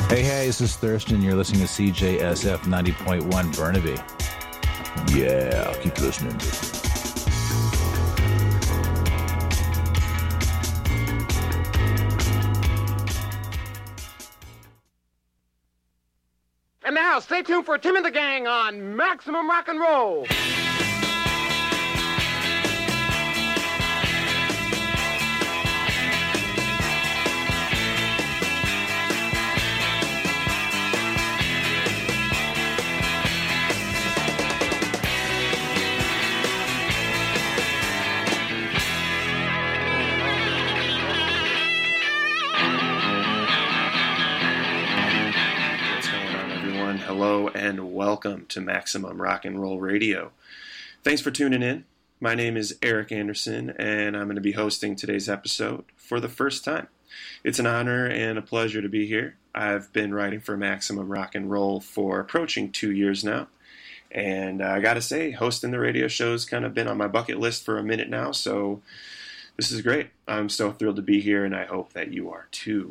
Hey, this is Thurston. You're listening to CJSF 90.1 Burnaby. Yeah, keep listening. And now, stay tuned for Tim and the Gang on Maximum Rock and Roll. Hello and welcome to Maximum Rock and Roll Radio. Thanks for tuning in. My name is Eric Anderson, and I'm going to be hosting today's episode for the first time. It's an honor and a pleasure to be here. I've been writing for Maximum Rock and Roll for approaching 2 years now, and I got to say, hosting the radio show's kind of been on my bucket list for a minute now, so this is great. I'm so thrilled to be here, and I hope that you are too.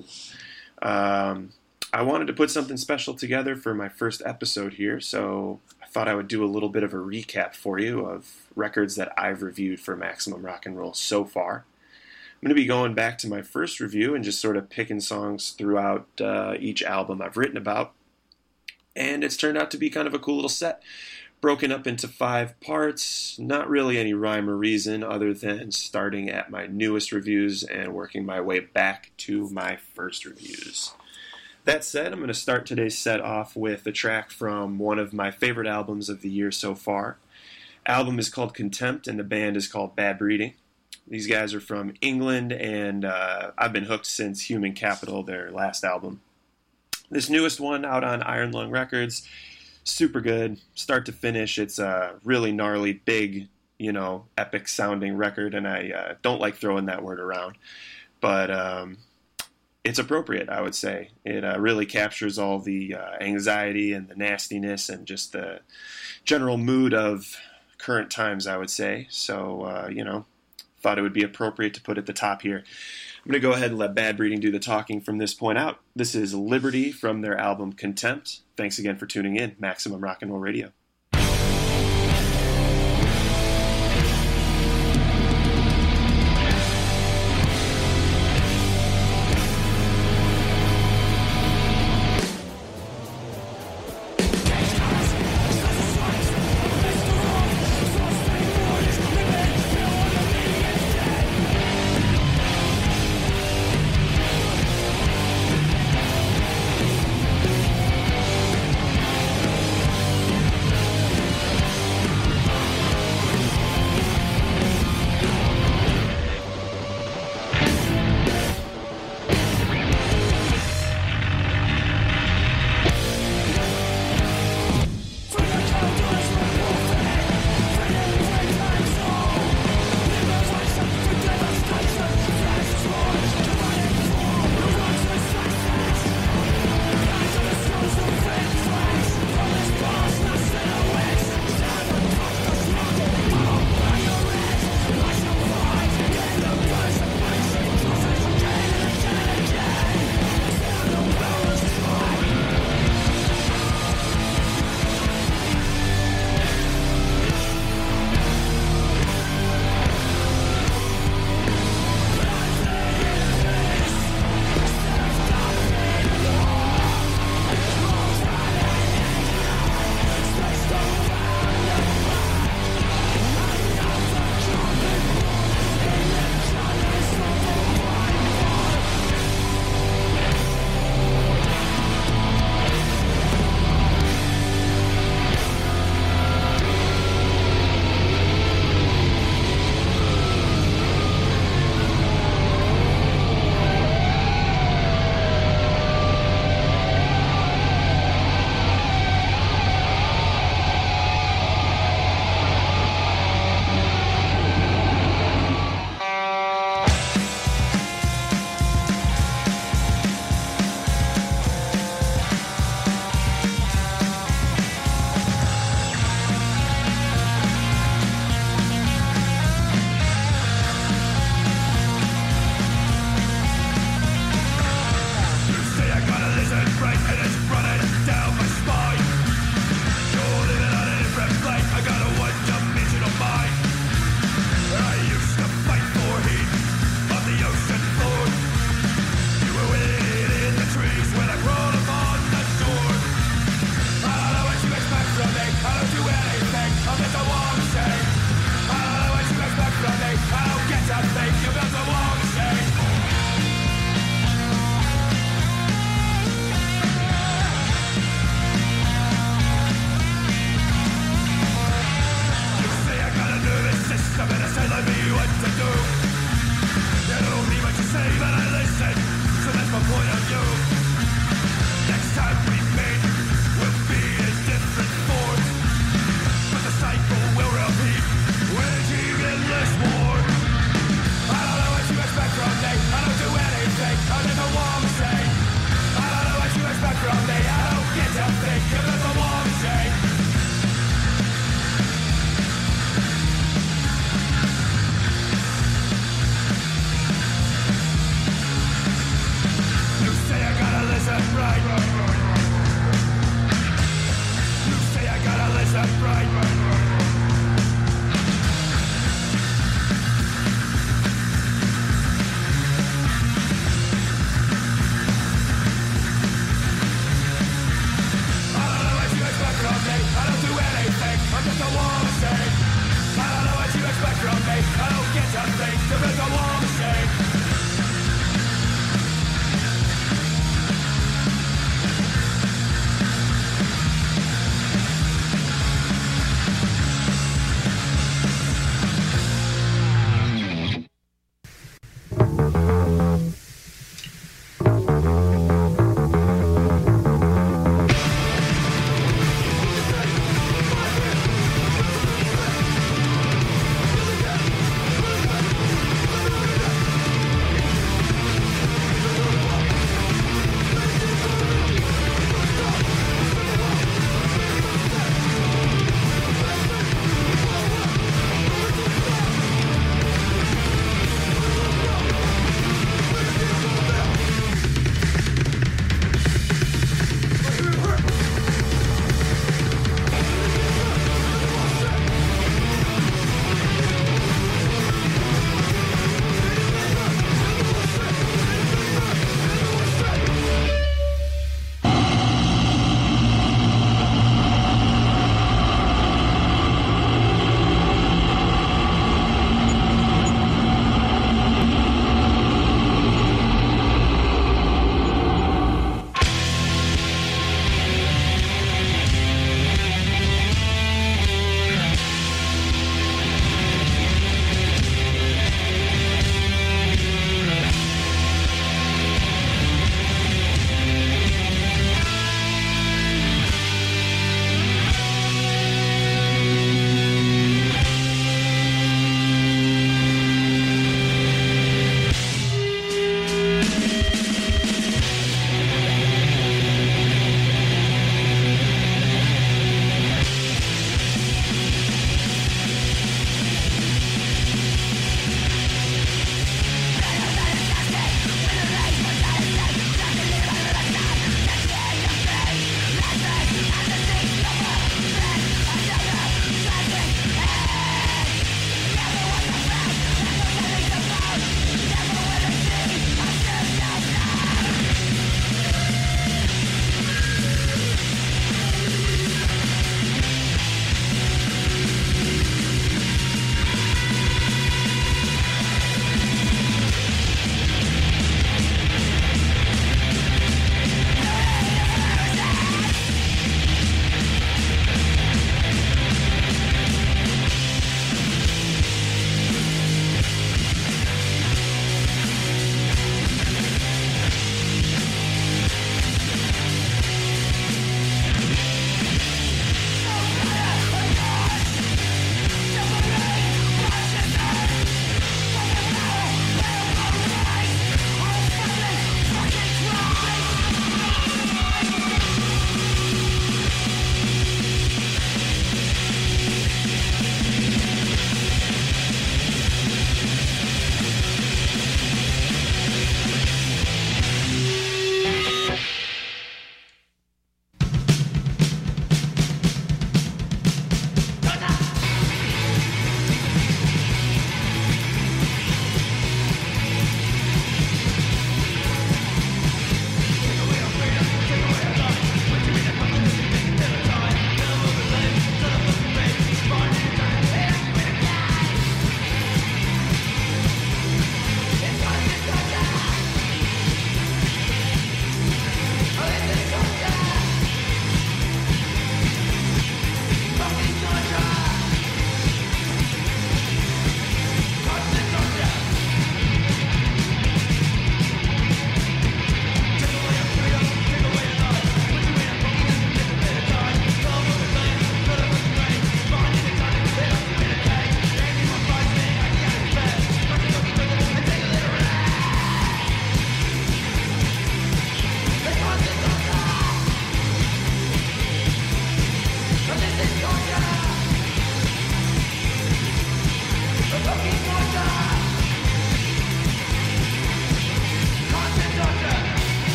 I wanted to put something special together for my first episode here, so I thought I would do a little bit of a recap for you of records that I've reviewed for Maximum Rock and Roll so far. I'm going to be going back to my first review and just sort of picking songs throughout each album I've written about, and it's turned out to be kind of a cool little set, broken up into 5 parts, not really any rhyme or reason other than starting at my newest reviews and working my way back to my first reviews. That said, I'm going to start today's set off with a track from one of my favorite albums of the year so far. The album is called Contempt, and the band is called Bad Breeding. These guys are from England, and I've been hooked since Human Capital, their last album. This newest one out on Iron Lung Records, super good, start to finish. It's a really gnarly, big, epic-sounding record, and I don't like throwing that word around. But it's appropriate, I would say. It really captures all the anxiety and the nastiness and just the general mood of current times, I would say. So, thought it would be appropriate to put at the top here. I'm going to go ahead and let Bad Breeding do the talking from this point out. This is Liberty from their album Contempt. Thanks again for tuning in. Maximum Rock and Roll Radio.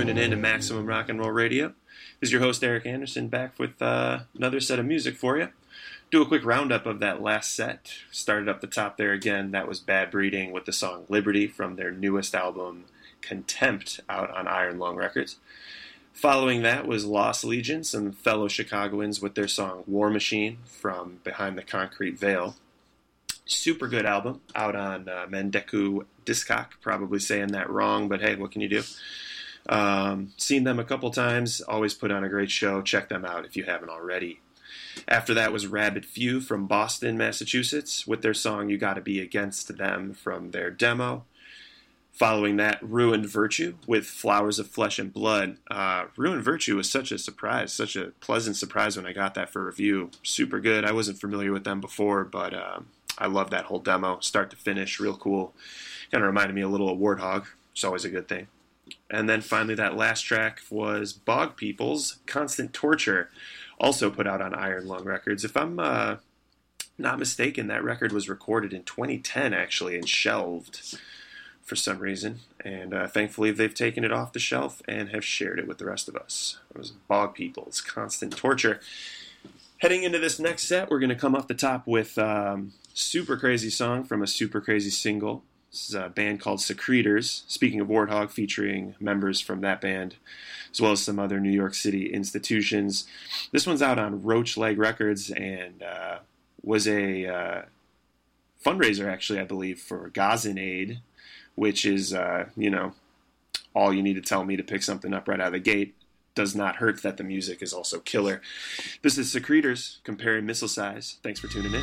tuning in to Maximum Rock and Roll Radio. This is your host, Eric Anderson, back with another set of music for you. Do a quick roundup of that last set. Started up the top there again. That was Bad Breeding with the song Liberty from their newest album, Contempt, out on Iron Lung Records. Following that was Lost Allegiance and fellow Chicagoans with their song War Machine from Behind the Concrete Veil. Super good album out on Mendeku Discok. Probably saying that wrong, but hey, what can you do? Seen them a couple times. Always put on a great show. Check them out if you haven't already. After that was Rabid Few from Boston, Massachusetts with their song You Gotta Be Against Them from their demo. Following that, Ruined Virtue with Flowers of Flesh and Blood. Ruined Virtue was such a surprise, such a pleasant surprise when I got that for review. Super good. I wasn't familiar with them before, but I love that whole demo, start to finish, real cool. Kind of reminded me a little of Warthog, which is always a good thing. And then finally, that last track was Bog People's Constant Torture, also put out on Iron Lung Records. If I'm not mistaken, that record was recorded in 2010, actually, and shelved for some reason, and thankfully they've taken it off the shelf and have shared it with the rest of us. It was Bog People's Constant Torture. Heading into this next set, we're going to come off the top with super crazy song from a super crazy single. This is a band called Secretors, speaking of Warthog, featuring members from that band, as well as some other New York City institutions. This one's out on Roach Leg Records and was a fundraiser, actually, I believe, for Gazan Aid, which is, all you need to tell me to pick something up right out of the gate. Does not hurt that the music is also killer. This is Secretors, Comparing Missile Size. Thanks for tuning in.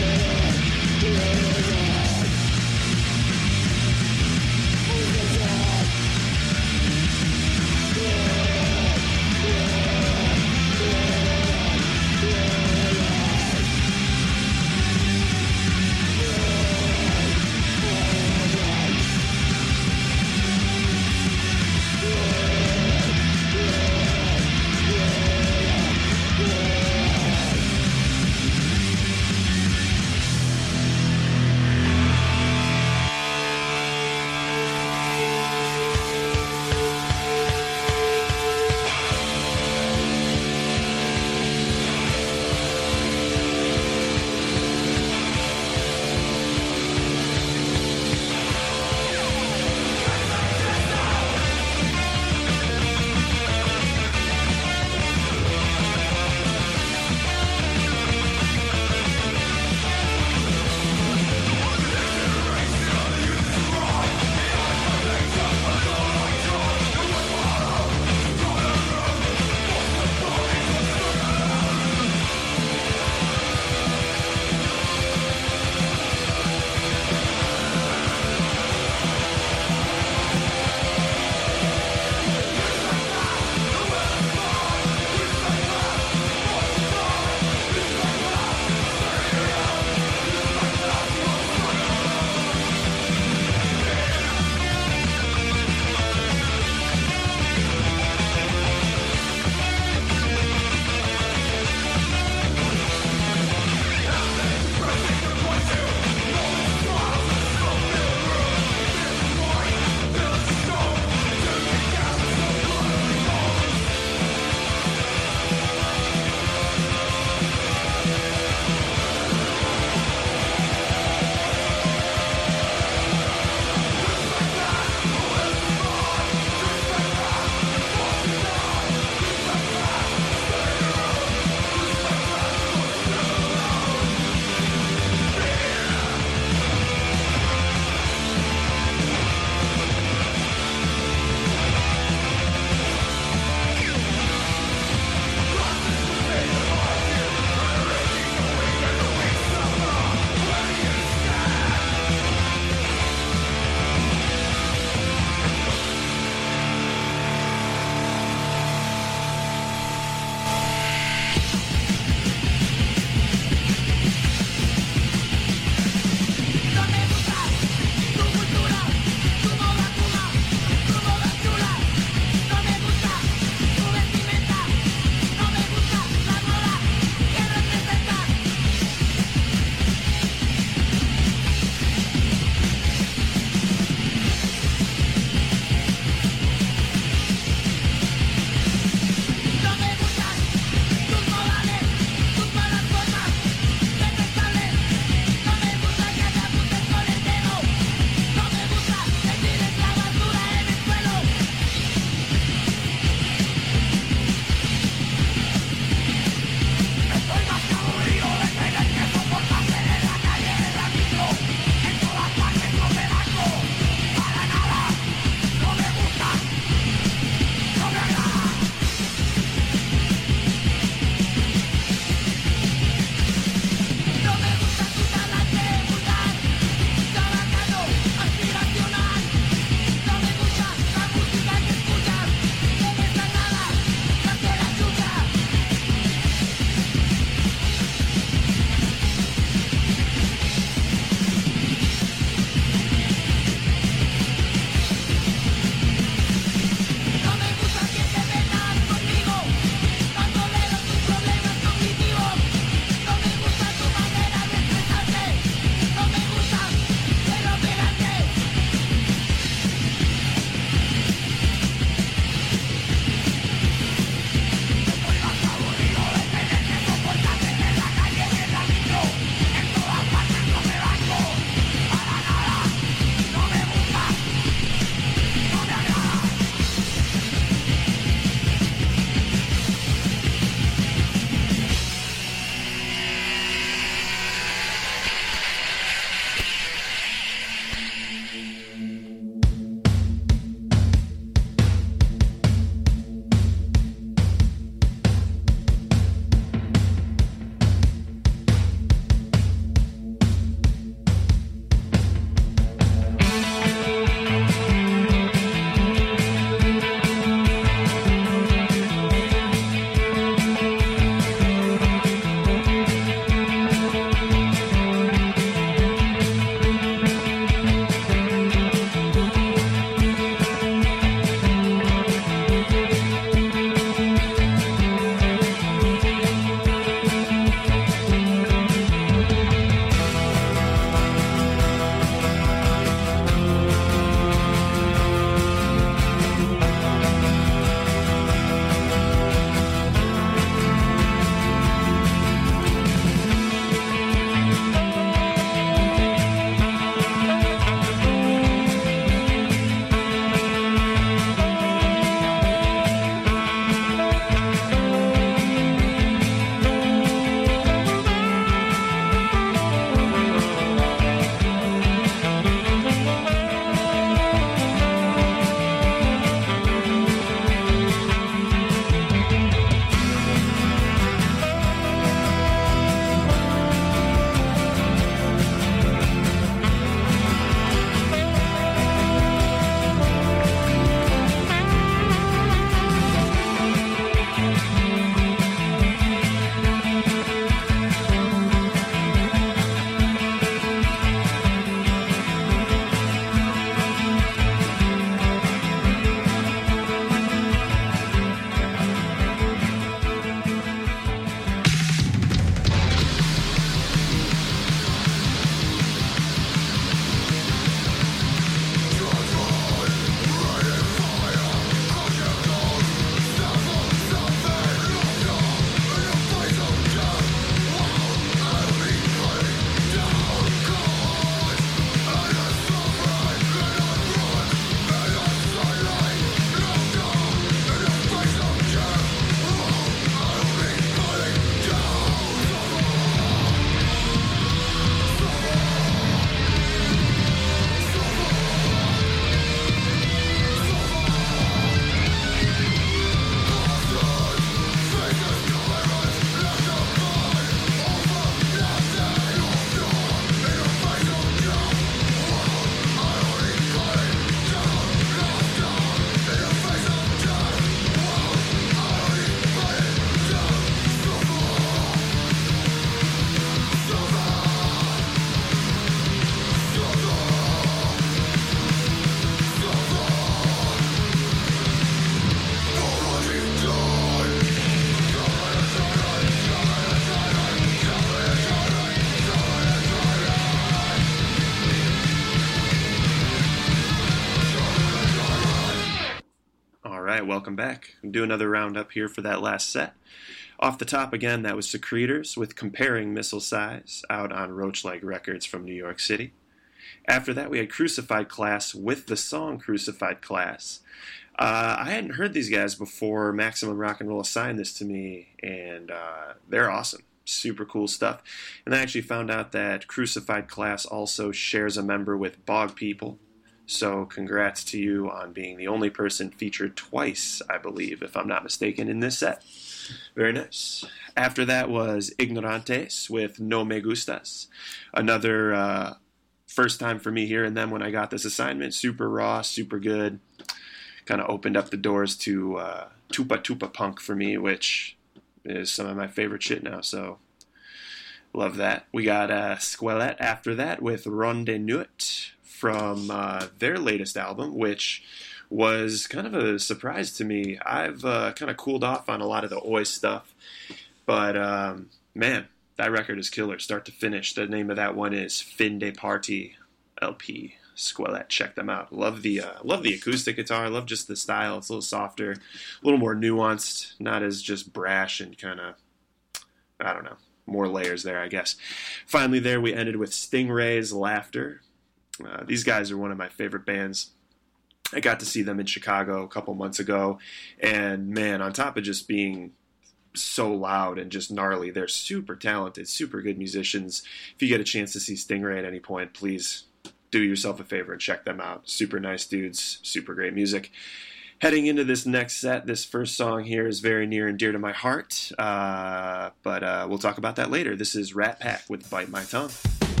right, welcome back. I'm doing another roundup here for that last set. Off the top again, that was Secretors with Comparing Missile Size out on Roachleg Records from New York City. After that, we had Crucified Class with the song Crucified Class. I hadn't heard these guys before Maximum Rock and Roll assigned this to me, and they're awesome. Super cool stuff. And I actually found out that Crucified Class also shares a member with Bog People. So congrats to you on being the only person featured twice, I believe, if I'm not mistaken, in this set. Very nice. After that was Ignorantes with No Me Gustas. Another first time for me hearing them when I got this assignment. Super raw, super good. Kind of opened up the doors to Tupa Tupa Punk for me, which is some of my favorite shit now, so love that. We got Squelette after that with Ronde Nuit from their latest album, which was kind of a surprise to me. I've kind of cooled off on a lot of the Oi stuff, but man, that record is killer, start to finish. The name of that one is Fin de Party LP. Squelette, check them out. Love the acoustic guitar. Love just the style. It's a little softer, a little more nuanced, not as just brash and kind of, I don't know, more layers there, I guess. Finally, there we ended with Stingray's Laughter. These guys are one of my favorite bands. I got to see them in Chicago a couple months ago, and man, on top of just being so loud and just gnarly, they're super talented, super good musicians. If you get a chance to see Stingray at any point, please do yourself a favor and check them out. Super nice dudes, super great music. Heading into this next set, this first song here is very near and dear to my heart, but we'll talk about that later. This is Rat Pack with Bite My Tongue.